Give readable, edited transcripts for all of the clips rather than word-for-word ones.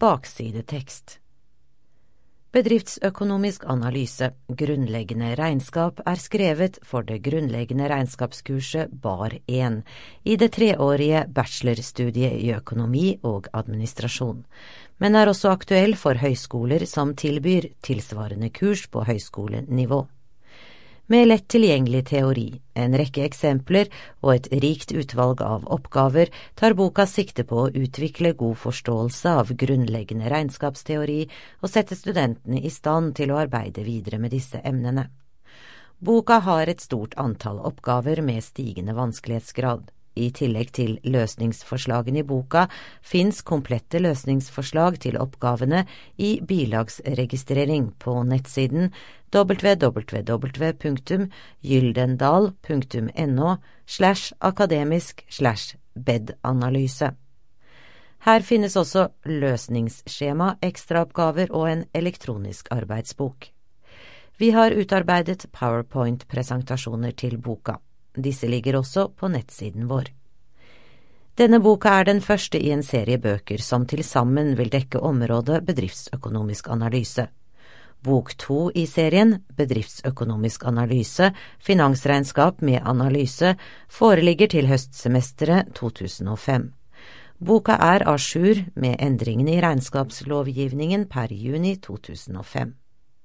Baksidetekst. Bedriftsøkonomisk analyse, grunnleggende regnskap er skrevet for det grunnleggende regnskapskurset BAR 1 i det 3-årige bachelorstudiet i økonomi og administrasjon, men er også aktuell for høyskoler som tilbyr tilsvarende kurs på høyskolenivå. Med lett tilgjengelig teori, en rekke eksempler og et rikt utvalg av oppgaver tar boka sikte på å utvikle god forståelse av grunnleggende regnskapsteori og sette studentene i stand til å arbeide videre med disse emnene. Boka har et stort antall oppgaver med stigende vanskelighetsgrad. I tillegg til løsningsforslagene i boka finnes komplette løsningsforslag til oppgavene i bilagsregistrering på nettsiden www.gyldendal.no/akademisk/bedanalyse. Her finnes også løsningsskjema, ekstraoppgaver og en elektronisk arbeidsbok. Vi har utarbeidet PowerPoint-presentasjoner til boka. Disse ligger også på nettsiden vår. Denne boka er den første i en serie bøker som til sammen vil dekke området bedriftsøkonomisk analyse. Bok 2 i serien, Bedriftsøkonomisk analyse, finansregnskap med analyse, foreligger til høstsemesteret 2005. Boka er à jour med endringene i regnskapslovgivningen per juni 2005.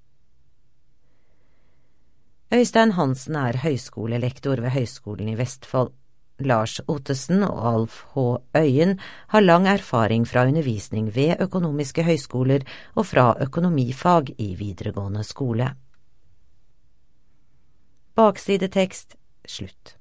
Øystein Hansen er høyskolelektor ved Høgskolen i Vestfold. Lars Ottesen og Alf H. Øyen har lang erfaring fra undervisning ved økonomiske høyskoler og fra økonomifag i videregående skole. Baksidetekst, slutt.